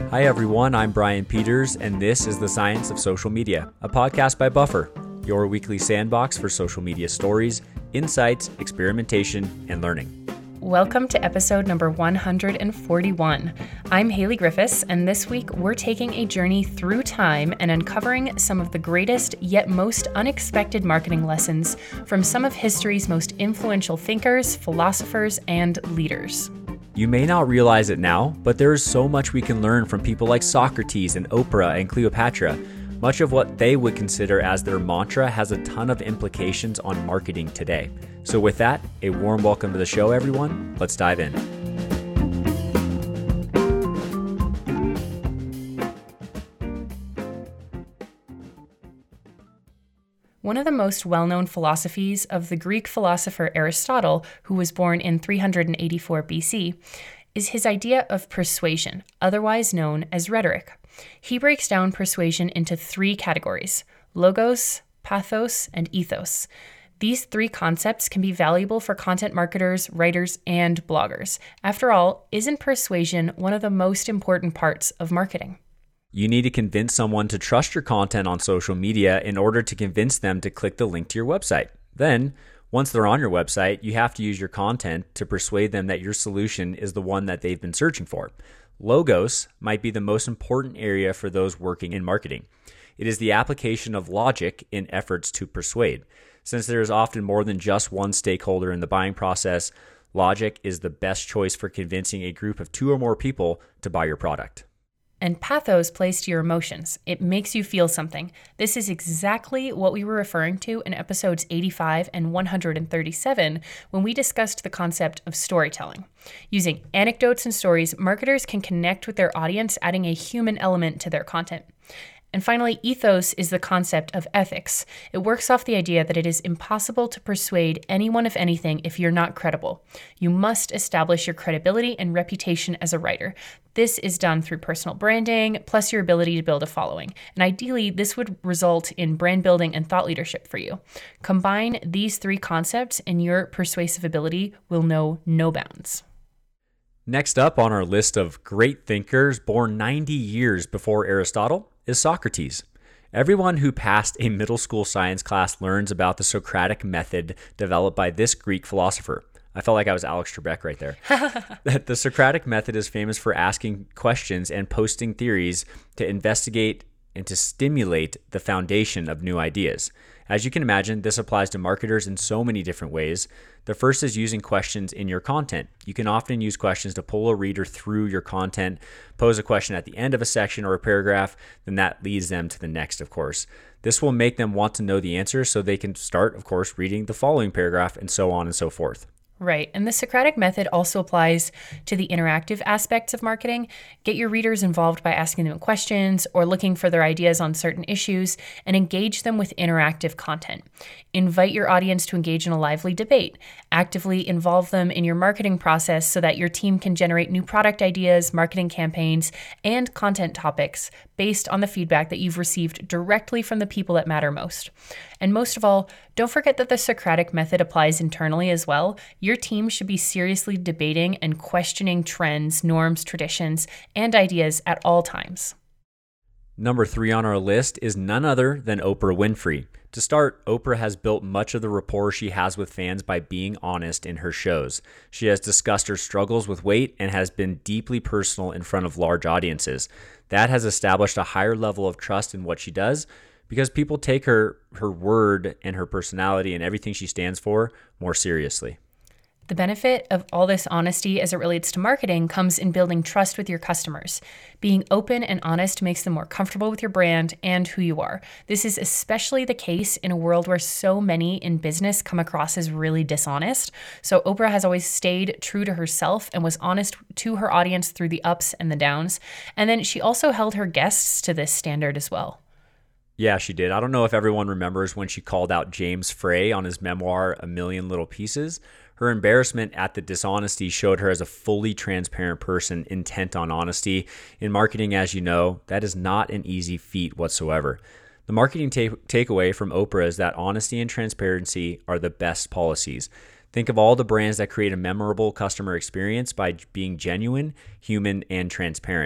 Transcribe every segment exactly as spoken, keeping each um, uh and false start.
Hi everyone, I'm Brian Peters, and this is The Science of Social Media, a podcast by Buffer, your weekly sandbox for social media stories, insights, experimentation, and learning. Welcome to episode number one hundred forty-one. I'm Haley Griffiths, and this week we're taking a journey through time and uncovering some of the greatest yet most unexpected marketing lessons from some of history's most influential thinkers, philosophers, and leaders. You may not realize it now, but there is so much we can learn from people like Socrates and Oprah and Cleopatra. Much of what they would consider as their mantra has a ton of implications on marketing today. So with that, a warm welcome to the show, everyone. Let's dive in. One of the most well-known philosophies of the Greek philosopher Aristotle, who was born in three hundred eighty-four B C, is his idea of persuasion, otherwise known as rhetoric. He breaks down persuasion into three categories: logos, pathos, and ethos. These three concepts can be valuable for content marketers, writers, and bloggers. After all, isn't persuasion one of the most important parts of marketing? You need to convince someone to trust your content on social media in order to convince them to click the link to your website. Then, once they're on your website, you have to use your content to persuade them that your solution is the one that they've been searching for. Logos might be the most important area for those working in marketing. It is the application of logic in efforts to persuade. Since there is often more than just one stakeholder in the buying process, logic is the best choice for convincing a group of two or more people to buy your product. And pathos plays to your emotions. It makes you feel something. This is exactly what we were referring to in episodes eighty-five and one hundred thirty-seven when we discussed the concept of storytelling. Using anecdotes and stories, marketers can connect with their audience, adding a human element to their content. And finally, ethos is the concept of ethics. It works off the idea that it is impossible to persuade anyone of anything if you're not credible. You must establish your credibility and reputation as a writer. This is done through personal branding, plus your ability to build a following. And ideally, this would result in brand building and thought leadership for you. Combine these three concepts and your persuasive ability will know no bounds. Next up on our list of great thinkers born ninety years before Aristotle is Socrates. Everyone who passed a middle school science class learns about the Socratic method developed by this Greek philosopher. I felt like I was Alex Trebek right there. The Socratic method is famous for asking questions and posting theories to investigate and to stimulate the foundation of new ideas. As you can imagine, this applies to marketers in so many different ways. The first is using questions in your content. You can often use questions to pull a reader through your content, pose a question at the end of a section or a paragraph, then that leads them to the next, of course. This will make them want to know the answer so they can start, of course, reading the following paragraph and so on and so forth. Right. And the Socratic method also applies to the interactive aspects of marketing. Get your readers involved by asking them questions or looking for their ideas on certain issues and engage them with interactive content. Invite your audience to engage in a lively debate. Actively involve them in your marketing process so that your team can generate new product ideas, marketing campaigns, and content topics based on the feedback that you've received directly from the people that matter most. And most of all, don't forget that the Socratic method applies internally as well. Your team should be seriously debating and questioning trends, norms, traditions, and ideas at all times. Number three on our list is none other than Oprah Winfrey. To start, Oprah has built much of the rapport she has with fans by being honest in her shows. She has discussed her struggles with weight and has been deeply personal in front of large audiences. That has established a higher level of trust in what she does because people take her, her word and her personality and everything she stands for more seriously. The benefit of all this honesty as it relates to marketing comes in building trust with your customers. Being open and honest makes them more comfortable with your brand and who you are. This is especially the case in a world where so many in business come across as really dishonest. So Oprah has always stayed true to herself and was honest to her audience through the ups and the downs. And then she also held her guests to this standard as well. Yeah, she did. I don't know if everyone remembers when she called out James Frey on his memoir, A Million Little Pieces. Her embarrassment at the dishonesty showed her as a fully transparent person intent on honesty. In marketing, as you know, that is not an easy feat whatsoever. The marketing ta- takeaway from Oprah is that honesty and transparency are the best policies. Think of all the brands that create a memorable customer experience by being genuine, human, and transparent.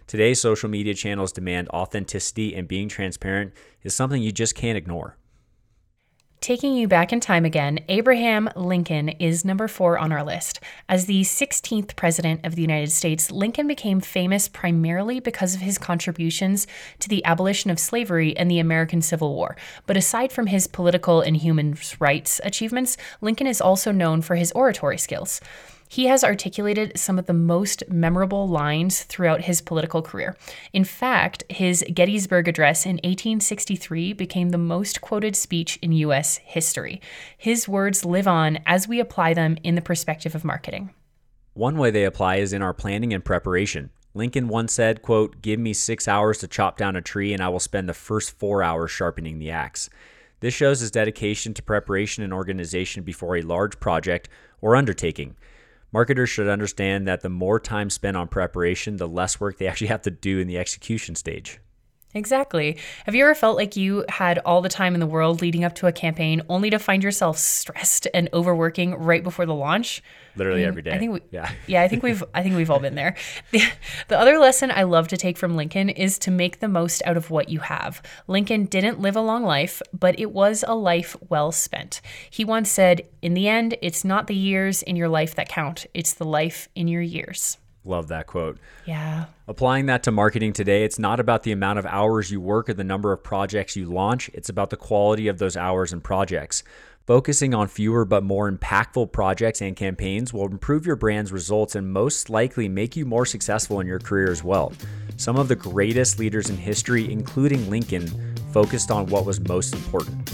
Today's social media channels demand authenticity, and being transparent is something you just can't ignore. Taking you back in time again, Abraham Lincoln is number four on our list. As the sixteenth president of the United States, Lincoln became famous primarily because of his contributions to the abolition of slavery and the American Civil War. But aside from his political and human rights achievements, Lincoln is also known for his oratory skills. He has articulated some of the most memorable lines throughout his political career. In fact, his Gettysburg Address in eighteen sixty-three became the most quoted speech in U S history. His words live on as we apply them in the perspective of marketing. One way they apply is in our planning and preparation. Lincoln once said, quote, "Give me six hours to chop down a tree and I will spend the first four hours sharpening the axe." This shows his dedication to preparation and organization before a large project or undertaking. Marketers should understand that the more time spent on preparation, the less work they actually have to do in the execution stage. Exactly. Have you ever felt like you had all the time in the world leading up to a campaign only to find yourself stressed and overworking right before the launch? Literally I mean, every day. I think we, yeah. yeah, I think we've I think we've all been there. The, the other lesson I love to take from Lincoln is to make the most out of what you have. Lincoln didn't live a long life, but it was a life well spent. He once said, "In the end, it's not the years in your life that count, it's the life in your years." Love that quote. Yeah. Applying that to marketing today, it's not about the amount of hours you work or the number of projects you launch. It's about the quality of those hours and projects. Focusing on fewer but more impactful projects and campaigns will improve your brand's results and most likely make you more successful in your career as well. Some of the greatest leaders in history, including Lincoln, focused on what was most important.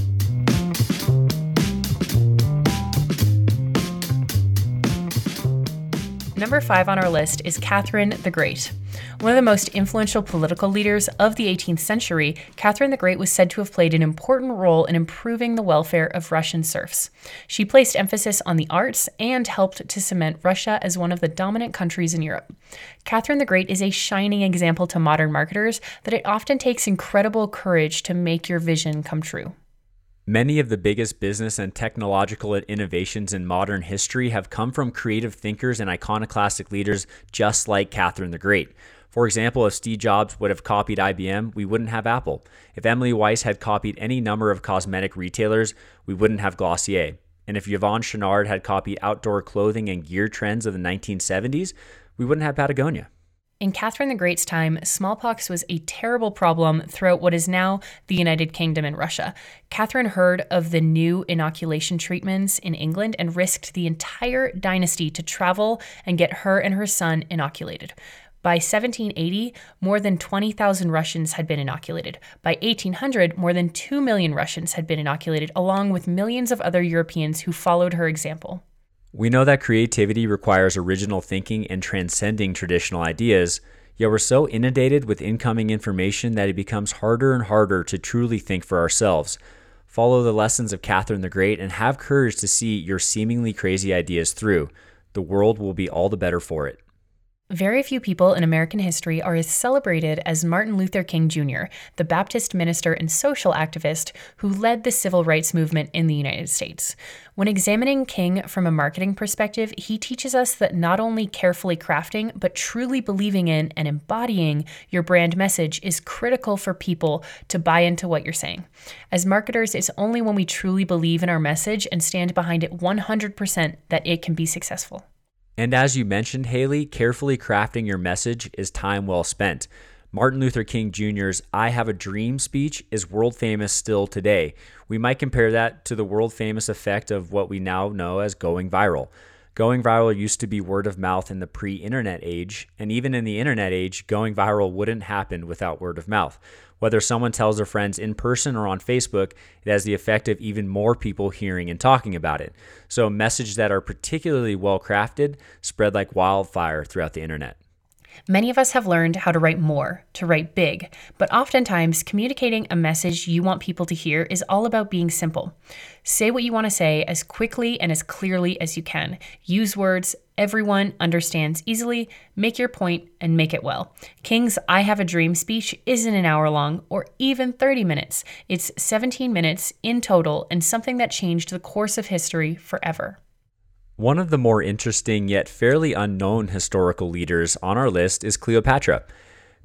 Number five on our list is Catherine the Great. One of the most influential political leaders of the eighteenth century, Catherine the Great was said to have played an important role in improving the welfare of Russian serfs. She placed emphasis on the arts and helped to cement Russia as one of the dominant countries in Europe. Catherine the Great is a shining example to modern marketers that it often takes incredible courage to make your vision come true. Many of the biggest business and technological innovations in modern history have come from creative thinkers and iconoclastic leaders just like Catherine the Great. For example, if Steve Jobs would have copied I B M, we wouldn't have Apple. If Emily Weiss had copied any number of cosmetic retailers, we wouldn't have Glossier. And if Yvon Chouinard had copied outdoor clothing and gear trends of the nineteen seventies, we wouldn't have Patagonia. In Catherine the Great's time, smallpox was a terrible problem throughout what is now the United Kingdom and Russia. Catherine heard of the new inoculation treatments in England and risked the entire dynasty to travel and get her and her son inoculated. By seventeen eighty, more than twenty thousand Russians had been inoculated. By eighteen hundred, more than two million Russians had been inoculated, along with millions of other Europeans who followed her example. We know that creativity requires original thinking and transcending traditional ideas, yet we're so inundated with incoming information that it becomes harder and harder to truly think for ourselves. Follow the lessons of Catherine the Great and have courage to see your seemingly crazy ideas through. The world will be all the better for it. Very few people in American history are as celebrated as Martin Luther King Junior, the Baptist minister and social activist who led the civil rights movement in the United States. When examining King from a marketing perspective, he teaches us that not only carefully crafting, but truly believing in and embodying your brand message is critical for people to buy into what you're saying. As marketers, it's only when we truly believe in our message and stand behind it one hundred percent that it can be successful. And as you mentioned, Haley, carefully crafting your message is time well spent. Martin Luther King Junior's "I Have a Dream" speech is world famous still today. We might compare that to the world famous effect of what we now know as going viral. Going viral used to be word of mouth in the pre-internet age, and even in the internet age, going viral wouldn't happen without word of mouth. Whether someone tells their friends in person or on Facebook, it has the effect of even more people hearing and talking about it. So messages that are particularly well crafted spread like wildfire throughout the internet. Many of us have learned how to write more, to write big, but oftentimes communicating a message you want people to hear is all about being simple. Say what you want to say as quickly and as clearly as you can. Use words everyone understands easily, make your point, and make it well. King's "I Have a Dream" speech isn't an hour long or even thirty minutes. It's seventeen minutes in total and something that changed the course of history forever. One of the more interesting yet fairly unknown historical leaders on our list is Cleopatra.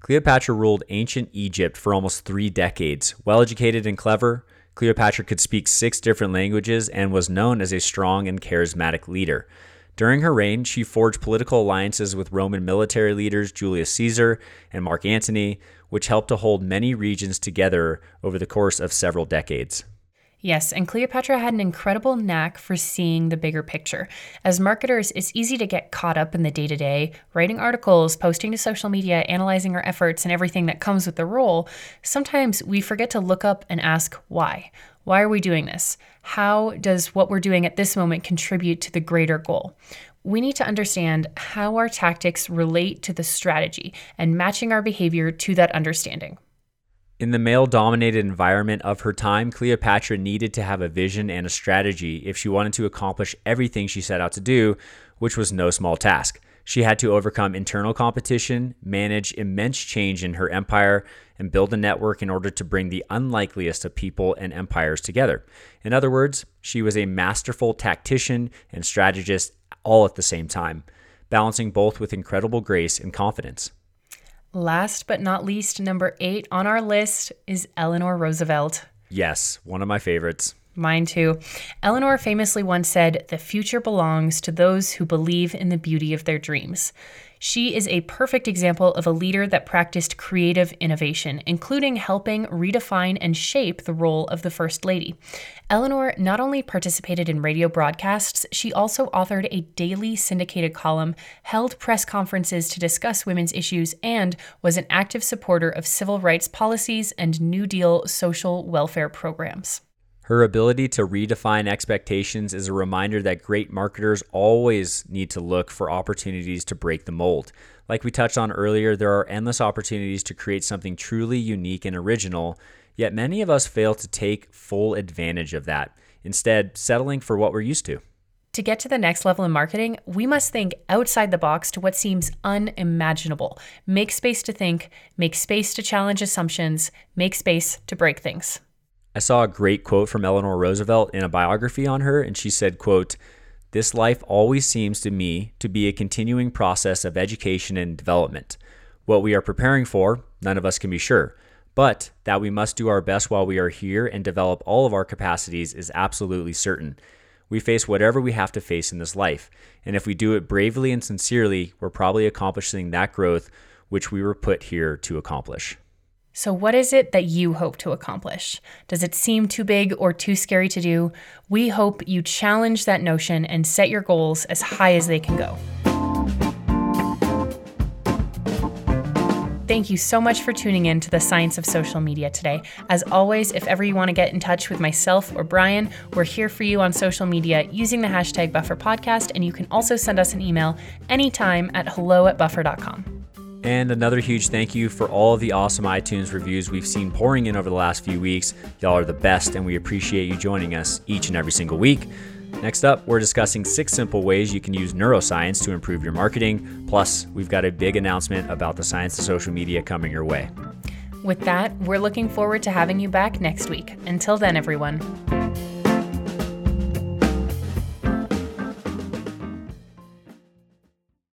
Cleopatra ruled ancient Egypt for almost three decades. Well-educated and clever, Cleopatra could speak six different languages and was known as a strong and charismatic leader. During her reign, she forged political alliances with Roman military leaders Julius Caesar and Mark Antony, which helped to hold many regions together over the course of several decades. Yes, and Cleopatra had an incredible knack for seeing the bigger picture. As marketers, it's easy to get caught up in the day-to-day, writing articles, posting to social media, analyzing our efforts, and everything that comes with the role. Sometimes we forget to look up and ask why. Why are we doing this? How does what we're doing at this moment contribute to the greater goal? We need to understand how our tactics relate to the strategy and matching our behavior to that understanding. In the male-dominated environment of her time, Cleopatra needed to have a vision and a strategy if she wanted to accomplish everything she set out to do, which was no small task. She had to overcome internal competition, manage immense change in her empire, and build a network in order to bring the unlikeliest of people and empires together. In other words, she was a masterful tactician and strategist all at the same time, balancing both with incredible grace and confidence. Last but not least, number eight on our list is Eleanor Roosevelt. Yes, one of my favorites. Mine too. Eleanor famously once said, "The future belongs to those who believe in the beauty of their dreams." She is a perfect example of a leader that practiced creative innovation, including helping redefine and shape the role of the First Lady. Eleanor not only participated in radio broadcasts, she also authored a daily syndicated column, held press conferences to discuss women's issues, and was an active supporter of civil rights policies and New Deal social welfare programs. Her ability to redefine expectations is a reminder that great marketers always need to look for opportunities to break the mold. Like we touched on earlier, there are endless opportunities to create something truly unique and original, yet many of us fail to take full advantage of that, instead settling for what we're used to. To get to the next level in marketing, we must think outside the box to what seems unimaginable. Make space to think, make space to challenge assumptions, make space to break things. I saw a great quote from Eleanor Roosevelt in a biography on her, and she said, quote, "This life always seems to me to be a continuing process of education and development. What we are preparing for, none of us can be sure, but that we must do our best while we are here and develop all of our capacities is absolutely certain. We face whatever we have to face in this life, and if we do it bravely and sincerely, we're probably accomplishing that growth which we were put here to accomplish." So what is it that you hope to accomplish? Does it seem too big or too scary to do? We hope you challenge that notion and set your goals as high as they can go. Thank you so much for tuning in to the Science of Social Media today. As always, if ever you want to get in touch with myself or Brian, we're here for you on social media using the hashtag Buffer Podcast, and you can also send us an email anytime at hello at buffer dot com. And another huge thank you for all of the awesome iTunes reviews we've seen pouring in over the last few weeks. Y'all are the best, and we appreciate you joining us each and every single week. Next up, we're discussing six simple ways you can use neuroscience to improve your marketing. Plus, we've got a big announcement about the science of social media coming your way. With that, we're looking forward to having you back next week. Until then, everyone.